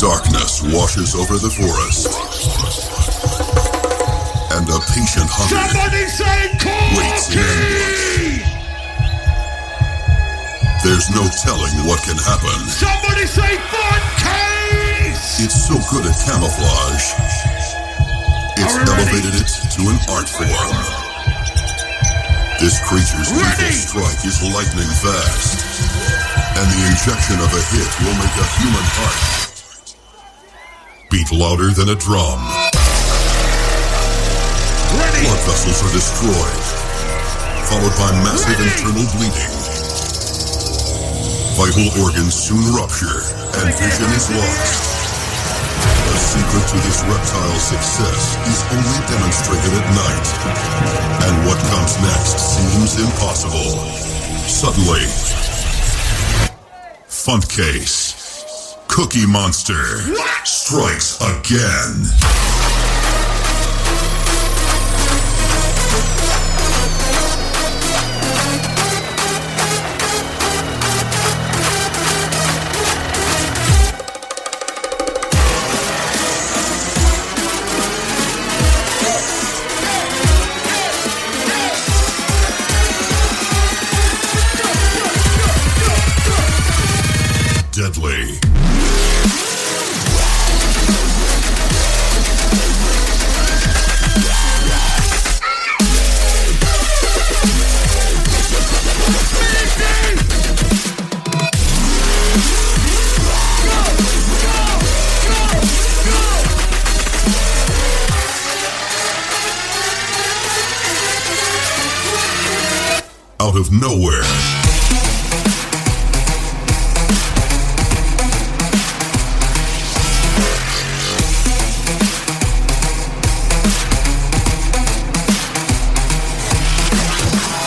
Darkness washes over the forest, and a patient hunter waits in ambush. There's no telling what can happen. Somebody say Fun Case! It's so good at camouflage, it's elevated it to an art form. This creature's lethal strike is lightning fast, and the injection of a hit will make a human heart beat louder than a drum. Blood vessels are destroyed, followed by massive internal bleeding. Vital organs soon rupture, and vision is lost. The secret to this reptile's success is only demonstrated at night, and what comes next seems impossible. Suddenly, Funkcase, Cookie Monster, strikes again. Deadly. Out of nowhere,